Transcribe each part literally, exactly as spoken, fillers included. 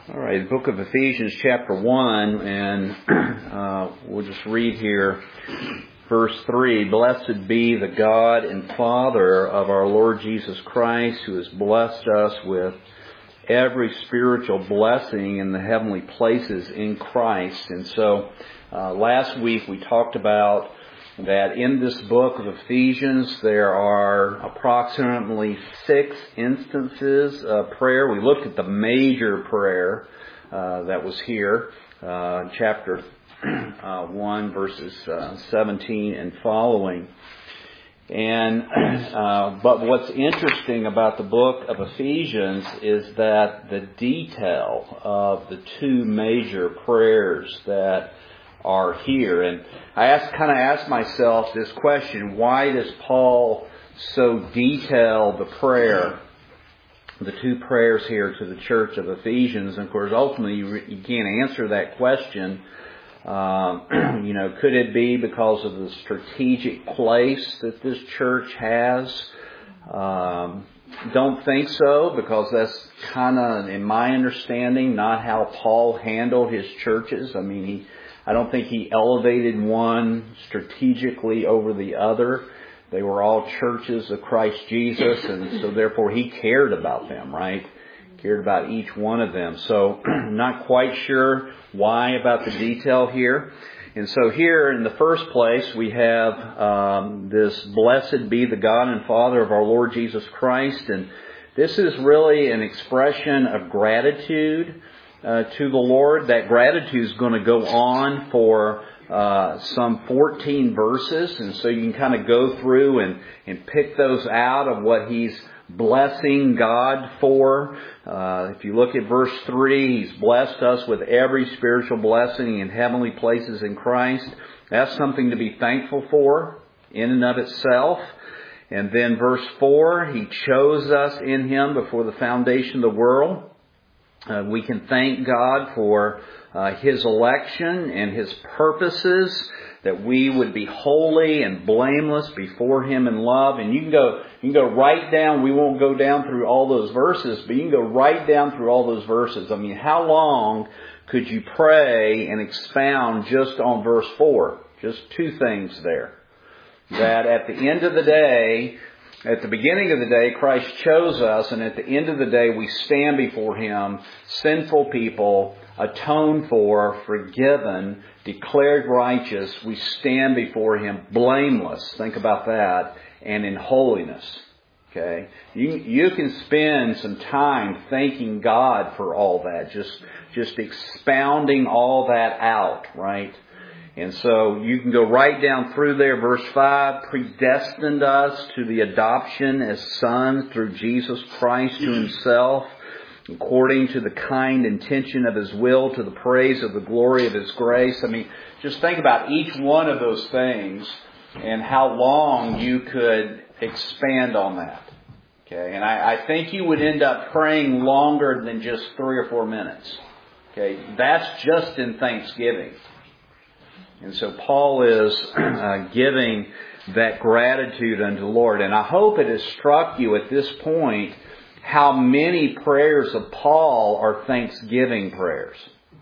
All right, the book of Ephesians chapter one, and uh, we'll just read here verse three. Blessed be the God and Father of our Lord Jesus Christ, who has blessed us with every spiritual blessing in the heavenly places in Christ. And so uh, last week we talked about that in this book of Ephesians there are approximately six instances of prayer. We looked at the major prayer uh, that was here, uh, chapter uh, one, verses uh, seventeen and following. And uh, but what's interesting about the book of Ephesians is that the detail of the two major prayers that are here. And I asked, kind of asked myself this question: why does Paul so detail the prayer, the two prayers here to the church of Ephesians? And of course, ultimately, you, you can't answer that question. Um, you know, could it be because of the strategic place that this church has? Um, don't think so, because that's kind of, in my understanding, not how Paul handled his churches. I mean, he, I don't think he elevated one strategically over the other. They were all churches of Christ Jesus, and so therefore he cared about them, right? Cared about each one of them. So, not quite sure why about the detail here. And so here, in the first place, we have um, this blessed be the God and Father of our Lord Jesus Christ. And this is really an expression of gratitude uh, to the Lord. That gratitude is going to go on for uh, some fourteen verses. And so you can kind of go through and, and pick those out of what he's blessing God for. Uh, if you look at verse three, He's blessed us with every spiritual blessing in heavenly places in Christ. That's something to be thankful for in and of itself. And then verse four, He chose us in Him before the foundation of the world. Uh, we can thank God for uh, His election and His purposes, that we would be holy and blameless before Him in love. And you can go, you can go right down. We won't go down through all those verses, but you can go right down through all those verses. I mean, how long could you pray and expound just on verse four? Just two things there. That at the end of the day, at the beginning of the day, Christ chose us, and at the end of the day, we stand before Him, sinful people, atoned for, forgiven, declared righteous. We stand before Him blameless. Think about that. And in holiness. Okay? You, you can spend some time thanking God for all that. Just, just expounding all that out, right? And so you can go right down through there. Verse five, predestined us to the adoption as sons through Jesus Christ to Himself, according to the kind intention of His will, to the praise of the glory of His grace. I mean, just think about each one of those things and how long you could expand on that. Okay, and I, I think you would end up praying longer than just three or four minutes. Okay, that's just in Thanksgiving. And so Paul is uh, giving that gratitude unto the Lord. And I hope it has struck you at this point how many prayers of Paul are thanksgiving prayers.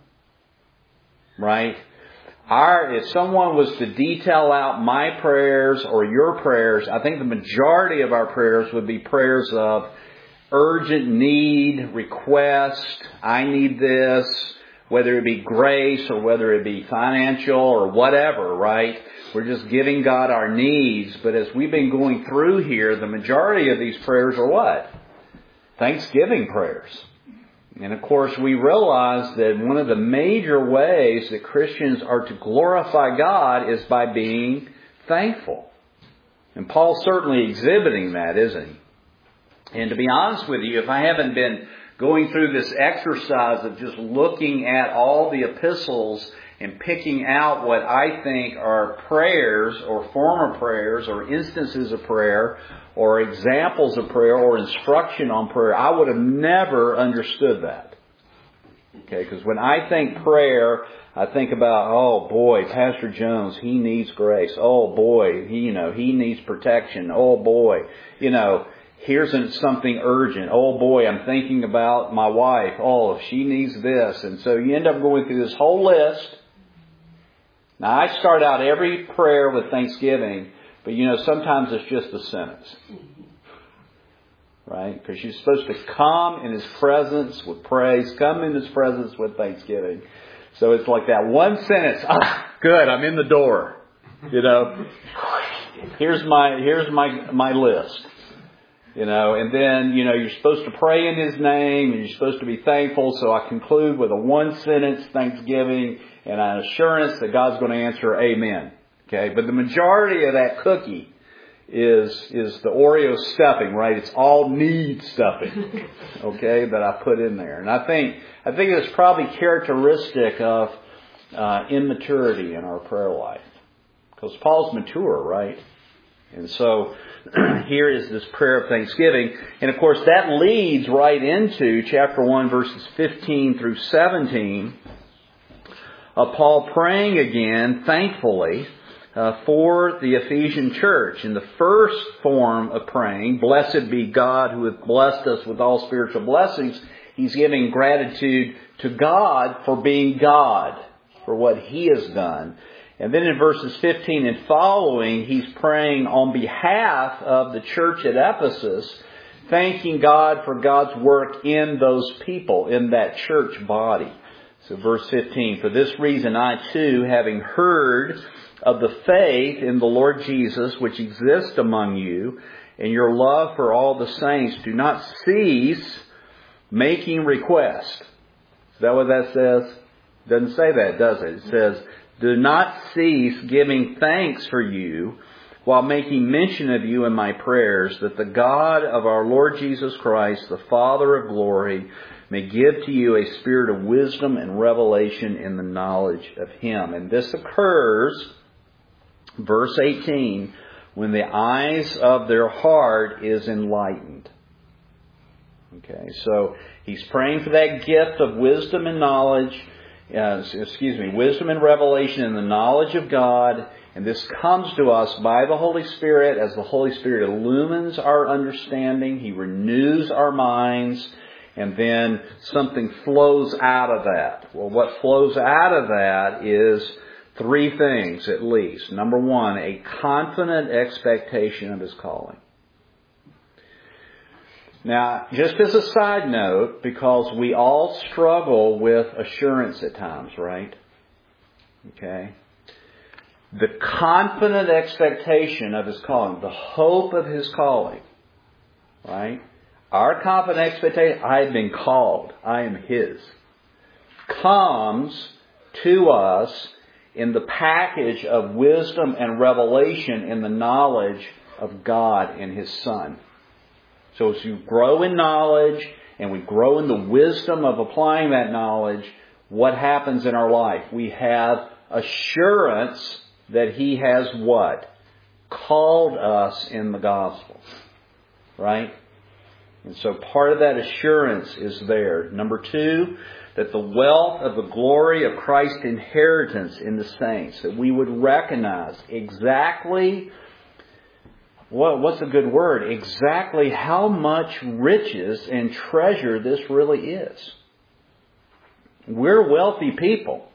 Right? Our, if someone was to detail out my prayers or your prayers, I think the majority of our prayers would be prayers of urgent need, request, I need this, whether it be grace or whether it be financial or whatever, right? We're just giving God our needs. But as we've been going through here, the majority of these prayers are what? Thanksgiving prayers. And of course, we realize that one of the major ways that Christians are to glorify God is by being thankful. And Paul's certainly exhibiting that, isn't he? And to be honest with you, if I haven't been going through this exercise of just looking at all the epistles and picking out what I think are prayers or former prayers or instances of prayer or examples of prayer or instruction on prayer, I would have never understood that. Okay, because when I think prayer, I think about, oh boy, Pastor Jones, he needs grace. Oh boy, he, you know, he needs protection. Oh boy, you know, here's something urgent. Oh boy, I'm thinking about my wife. Oh, she needs this. And so you end up going through this whole list. Now I start out every prayer with thanksgiving, but you know, sometimes it's just a sentence. Right? Because you're supposed to come in His presence with praise, come in His presence with thanksgiving. So it's like that one sentence. Ah, good, I'm in the door. You know, here's my here's my my list. You know, and then, you know, you're supposed to pray in His name and you're supposed to be thankful. So I conclude with a one sentence thanksgiving and an assurance that God's going to answer amen. Okay, but the majority of that cookie is is the Oreo stuffing, right? It's all need stuffing, okay, that I put in there. And I think I think it's probably characteristic of uh, immaturity in our prayer life. Because Paul's mature, right? And so here is this prayer of thanksgiving. And of course that leads right into chapter one, verses fifteen through seventeen, of Paul praying again, thankfully, Uh, for the Ephesian church. In the first form of praying, blessed be God who hath blessed us with all spiritual blessings, he's giving gratitude to God for being God, for what He has done. And then in verses fifteen and following, he's praying on behalf of the church at Ephesus, thanking God for God's work in those people, in that church body. So verse fifteen, for this reason I too, having heard of the faith in the Lord Jesus which exists among you, and your love for all the saints, do not cease making request. Is that what that says? It doesn't say that, does it? It says, do not cease giving thanks for you, while making mention of you in my prayers, that the God of our Lord Jesus Christ, the Father of glory, may give to you a spirit of wisdom and revelation in the knowledge of Him. And this occurs, verse eighteen, when the eyes of their heart is enlightened. Okay, so he's praying for that gift of wisdom and knowledge, uh, excuse me, wisdom and revelation in the knowledge of God. And this comes to us by the Holy Spirit as the Holy Spirit illumines our understanding. He renews our minds. And then something flows out of that. Well, what flows out of that is three things at least. Number one, a confident expectation of His calling. Now, just as a side note, because we all struggle with assurance at times, right? Okay. The confident expectation of His calling, the hope of His calling, right? Our confident expectation, I have been called, I am His, comes to us in the package of wisdom and revelation in the knowledge of God and His Son. So as you grow in knowledge and we grow in the wisdom of applying that knowledge, what happens in our life? We have assurance that He has what? Called us in the gospel. Right? And so part of that assurance is there. Number two, that the wealth of the glory of Christ's inheritance in the saints, that we would recognize exactly, what, what's a good word, exactly how much riches and treasure this really is. We're wealthy people.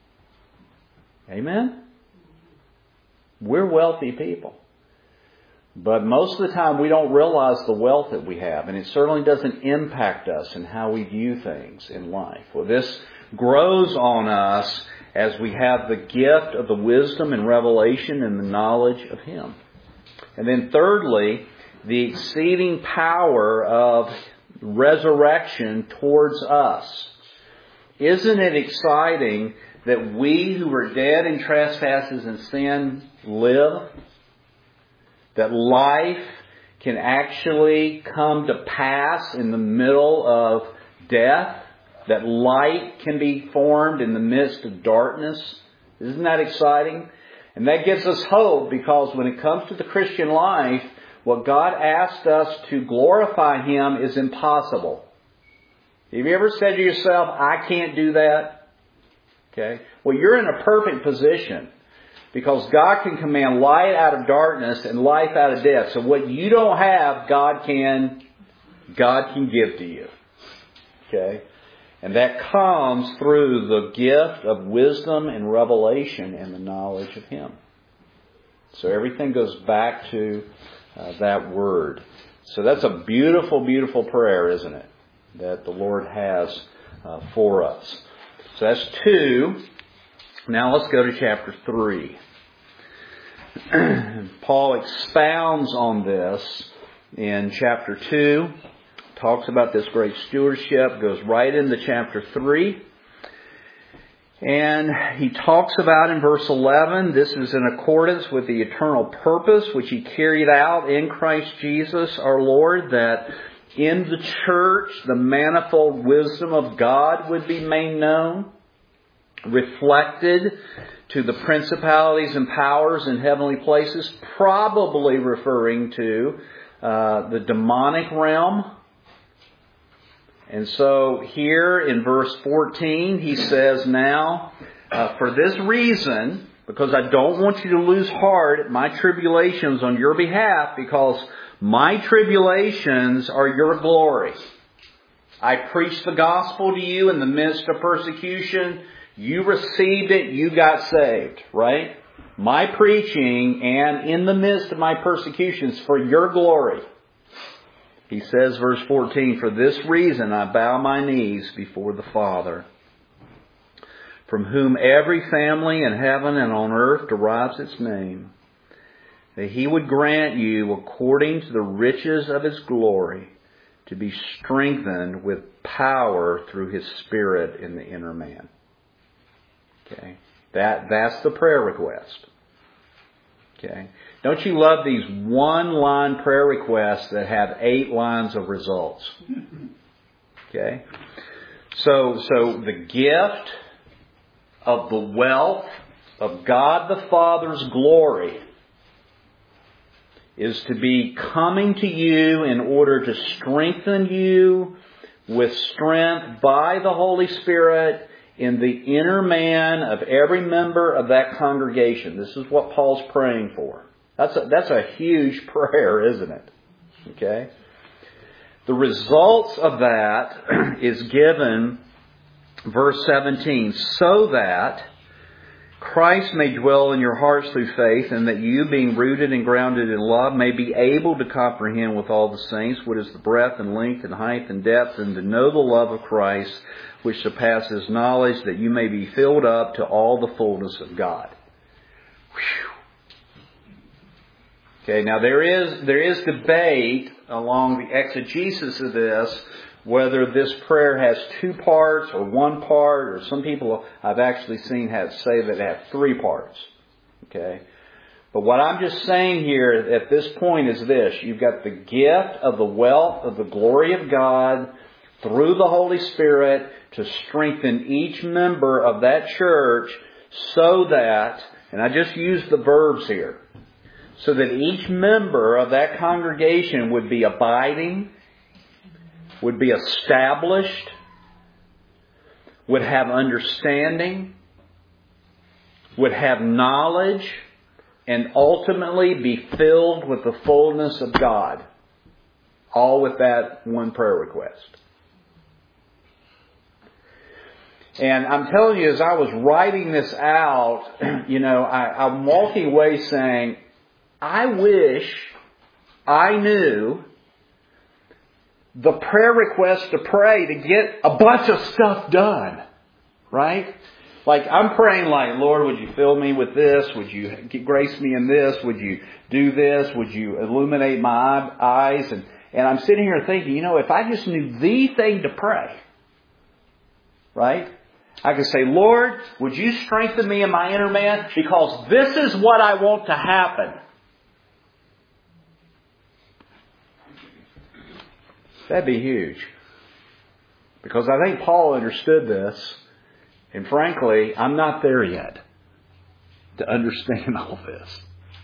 Amen? We're wealthy people. But most of the time we don't realize the wealth that we have. And it certainly doesn't impact us in how we view things in life. Well, this grows on us as we have the gift of the wisdom and revelation and the knowledge of Him. And then thirdly, the exceeding power of resurrection towards us. Isn't it exciting that we who were dead in trespasses and sin live? That life can actually come to pass in the middle of death. That light can be formed in the midst of darkness. Isn't that exciting? And that gives us hope, because when it comes to the Christian life, what God asked us to glorify Him is impossible. Have you ever said to yourself, I can't do that? Okay. Well, you're in a perfect position. Because God can command light out of darkness and life out of death. So what you don't have, God can, God can give to you. Okay? And that comes through the gift of wisdom and revelation and the knowledge of Him. So everything goes back to uh, that word. So that's a beautiful, beautiful prayer, isn't it? That the Lord has uh, for us. So that's two. Now let's go to chapter three. Paul expounds on this in chapter two. Talks about this great stewardship. Goes right into chapter three. And he talks about in verse eleven, this is in accordance with the eternal purpose which He carried out in Christ Jesus our Lord, that in the church the manifold wisdom of God would be made known, reflected to the principalities and powers in heavenly places, probably referring to uh, the demonic realm. And so here in verse fourteen, he says, now, uh, for this reason, because I don't want you to lose heart at my tribulations on your behalf, because my tribulations are your glory. I preached the gospel to you in the midst of persecution. You received it, you got saved, right? My preaching and in the midst of my persecutions for your glory. He says, verse fourteen, for this reason I bow my knees before the Father, from whom every family in heaven and on earth derives its name, that He would grant you, according to the riches of His glory, to be strengthened with power through His Spirit in the inner man. Okay, that that's the prayer request. Okay, don't you love these one-line prayer requests that have eight lines of results? Okay, so so the gift of the wealth of God the Father's glory is to be coming to you in order to strengthen you with strength by the Holy Spirit in the inner man of every member of that congregation. This is what Paul's praying for. That's a, that's a huge prayer, isn't it? Okay? The results of that is given, verse seventeen, so that Christ may dwell in your hearts through faith, and that you, being rooted and grounded in love, may be able to comprehend with all the saints what is the breadth and length and height and depth, and to know the love of Christ, which surpasses knowledge, that you may be filled up to all the fullness of God. Whew. Okay, now there is there is debate along the exegesis of this, whether this prayer has two parts or one part, or some people I've actually seen have say that it have three parts. Okay, but what I'm just saying here at this point is this: you've got the gift of the wealth of the glory of God through the Holy Spirit to strengthen each member of that church, so that, and I just use the verbs here, so that each member of that congregation would be abiding, would be established, would have understanding, would have knowledge, and ultimately be filled with the fullness of God. All with that one prayer request. And I'm telling you, as I was writing this out, you know, I, I'm walking away saying, I wish I knew the prayer request to pray to get a bunch of stuff done. Right? Like, I'm praying like, Lord, would you fill me with this? Would you grace me in this? Would you do this? Would you illuminate my eyes? And, and I'm sitting here thinking, you know, if I just knew the thing to pray, right? I could say, Lord, would you strengthen me in my inner man? Because this is what I want to happen. That'd be huge. Because I think Paul understood this. And frankly, I'm not there yet to understand all this.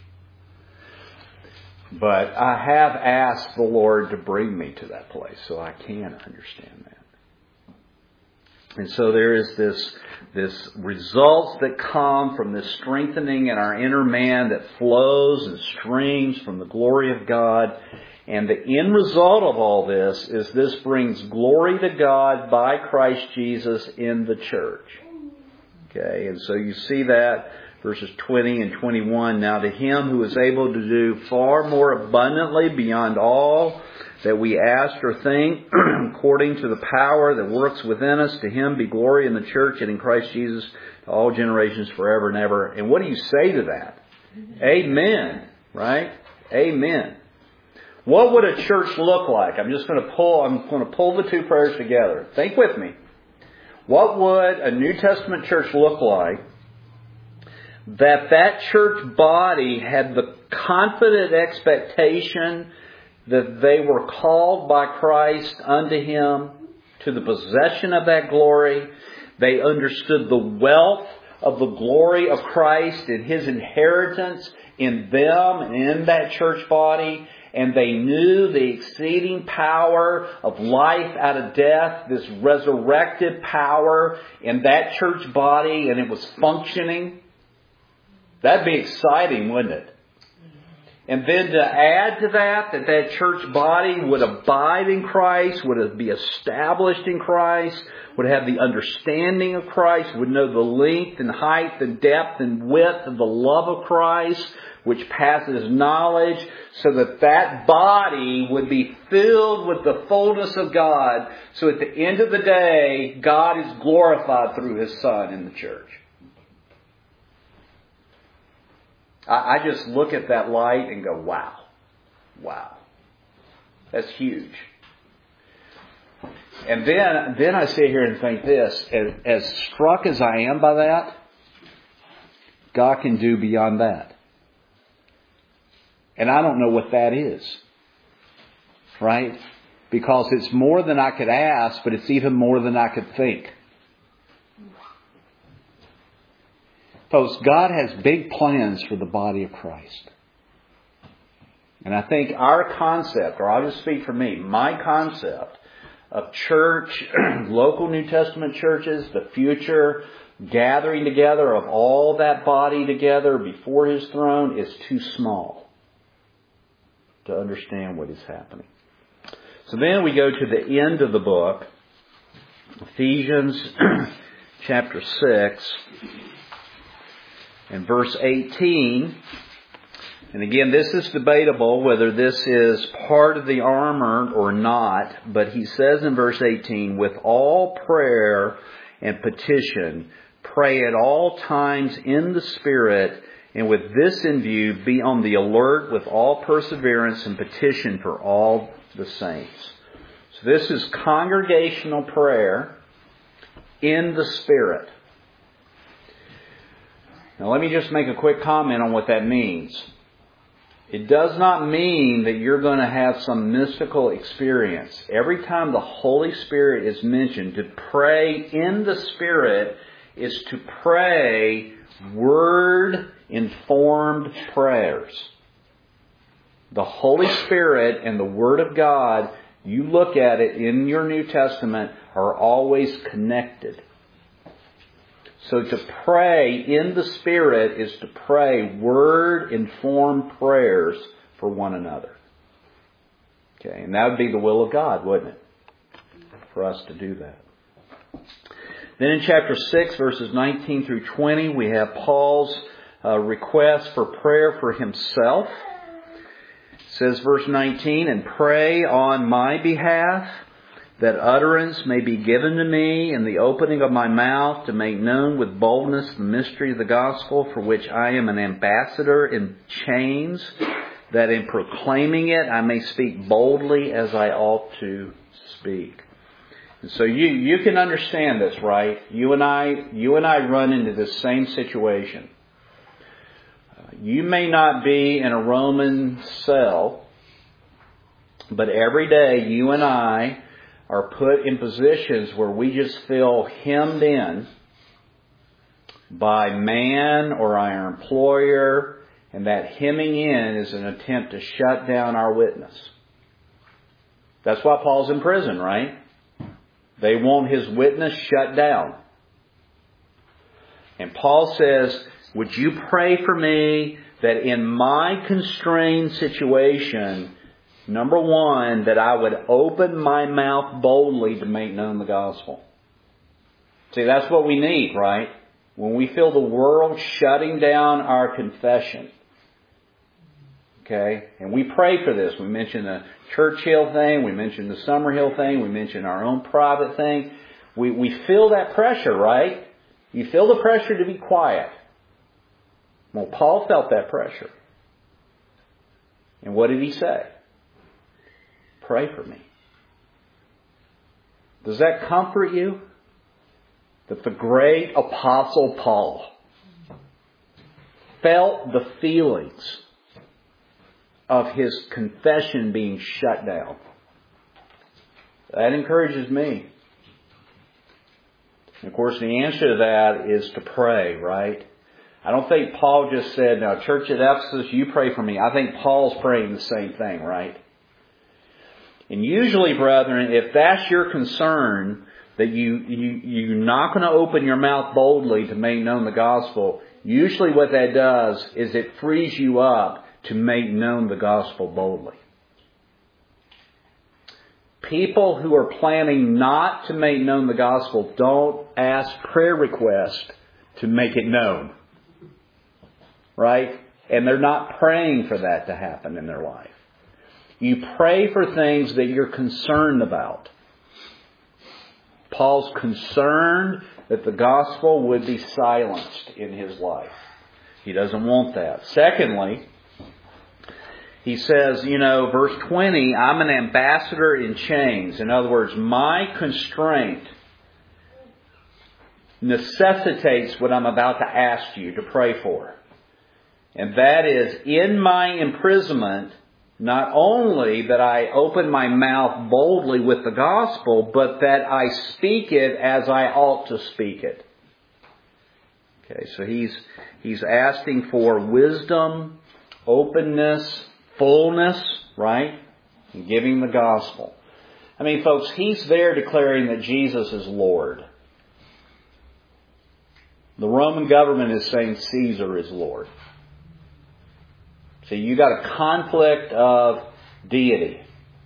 But I have asked the Lord to bring me to that place so I can understand that. And so there is this, this results that come from this strengthening in our inner man that flows and streams from the glory of God. And the end result of all this is this brings glory to God by Christ Jesus in the church. Okay, and so you see that, verses twenty and twenty-one. Now to Him who is able to do far more abundantly beyond all that we ask or think, according to the power that works within us, to Him be glory in the church and in Christ Jesus to all generations forever and ever. And what do you say to that? Amen. Right? Amen. What would a church look like? I'm just going to pull, I'm going to pull the two prayers together. Think with me. What would a New Testament church look like that that church body had the confident expectation that they were called by Christ unto Him to the possession of that glory? They understood the wealth of the glory of Christ and His inheritance in them and in that church body. And they knew the exceeding power of life out of death, this resurrected power in that church body, and it was functioning. That'd be exciting, wouldn't it? And then to add to that, that that church body would abide in Christ, would be established in Christ, would have the understanding of Christ, would know the length and height and depth and width of the love of Christ, which passes knowledge, so that that body would be filled with the fullness of God. So at the end of the day, God is glorified through His Son in the church. I, I just look at that light and go, wow. Wow. That's huge. And then, then I sit here and think this, as, as struck as I am by that, God can do beyond that. And I don't know what that is. Right? Because it's more than I could ask, but it's even more than I could think. Folks, God has big plans for the body of Christ. And I think our concept, or I'll just speak for me, my concept of church, local New Testament churches, the future gathering together of all that body together before His throne is too small to understand what is happening. So then we go to the end of the book, Ephesians chapter six and verse eighteen. And again, this is debatable whether this is part of the armor or not. But he says in verse eighteen, with all prayer and petition, pray at all times in the Spirit, and with this in view, be on the alert with all perseverance and petition for all the saints. So this is congregational prayer in the Spirit. Now let me just make a quick comment on what that means. It does not mean that you're going to have some mystical experience. Every time the Holy Spirit is mentioned, to pray in the Spirit is to pray Word-informed prayers. The Holy Spirit and the Word of God, you look at it in your New Testament, are always connected. So to pray in the Spirit is to pray Word-informed prayers for one another. Okay, and that would be the will of God, wouldn't it? For us to do that. Then in chapter six, verses nineteen through twenty, we have Paul's uh, request for prayer for himself. It says, verse nineteen, and pray on my behalf, that utterance may be given to me in the opening of my mouth to make known with boldness the mystery of the gospel, for which I am an ambassador in chains, that in proclaiming it I may speak boldly as I ought to speak. And so you, you can understand this, right? You and I, you and I run into this same situation. Uh, you may not be in a Roman cell, but every day you and I are put in positions where we just feel hemmed in by man or our employer, and that hemming in is an attempt to shut down our witness. That's why Paul's in prison, right? They want his witness shut down. And Paul says, would you pray for me that in my constrained situation, number one, that I would open my mouth boldly to make known the gospel. See, that's what we need, right? When we feel the world shutting down our confession. Okay? And we pray for this. We mentioned the Churchill thing. We mentioned the Summerhill thing. We mentioned our own private thing. We, we feel that pressure, right? You feel the pressure to be quiet. Well, Paul felt that pressure. And what did he say? Pray for me. Does that comfort you? That the great Apostle Paul felt the feelings of his confession being shut down. That encourages me. And of course, the answer to that is to pray, right? I don't think Paul just said, now, church at Ephesus, you pray for me. I think Paul's praying the same thing, right? And usually, brethren, if that's your concern, that you, you, you're not going to open your mouth boldly to make known the gospel, usually what that does is it frees you up to make known the gospel boldly. People who are planning not to make known the gospel don't ask prayer requests to make it known. Right? And they're not praying for that to happen in their life. You pray for things that you're concerned about. Paul's concerned that the gospel would be silenced in his life. He doesn't want that. Secondly, he says, you know, verse twenty, I'm an ambassador in chains. In other words, my constraint necessitates what I'm about to ask you to pray for. And that is, in my imprisonment, not only that I open my mouth boldly with the gospel, but that I speak it as I ought to speak it. Okay, so he's he's asking for wisdom, openness, fullness, right? And giving the gospel. I mean, folks, he's there declaring that Jesus is Lord. The Roman government is saying Caesar is Lord. See, you got a conflict of deity.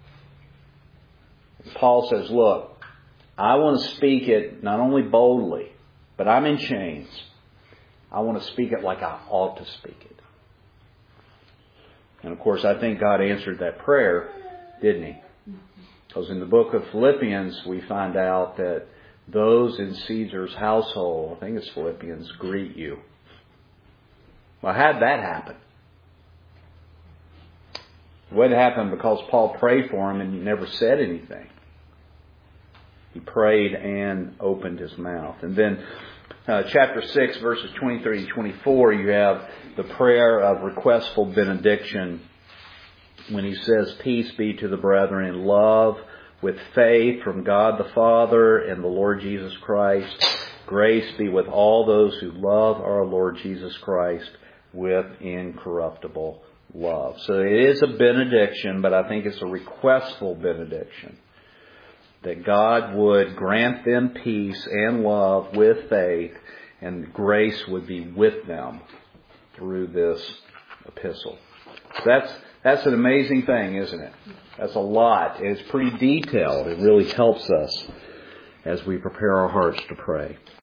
Paul says, look, I want to speak it not only boldly, but I'm in chains. I want to speak it like I ought to speak it. And of course, I think God answered that prayer, didn't He? Because in the book of Philippians, we find out that those in Caesar's household, I think it's Philippians, greet you. Well, how did that happen? What happened because Paul prayed for him and he never said anything. He prayed and opened his mouth. And then uh, chapter six, verses twenty-three and twenty-four, you have the prayer of requestful benediction when he says, peace be to the brethren in love with faith from God the Father and the Lord Jesus Christ. Grace be with all those who love our Lord Jesus Christ with incorruptible love. So it is a benediction, but I think it's a requestful benediction. That God would grant them peace and love with faith, and grace would be with them through this epistle. So that's that's an amazing thing, isn't it? That's a lot. It's pretty detailed. It really helps us as we prepare our hearts to pray.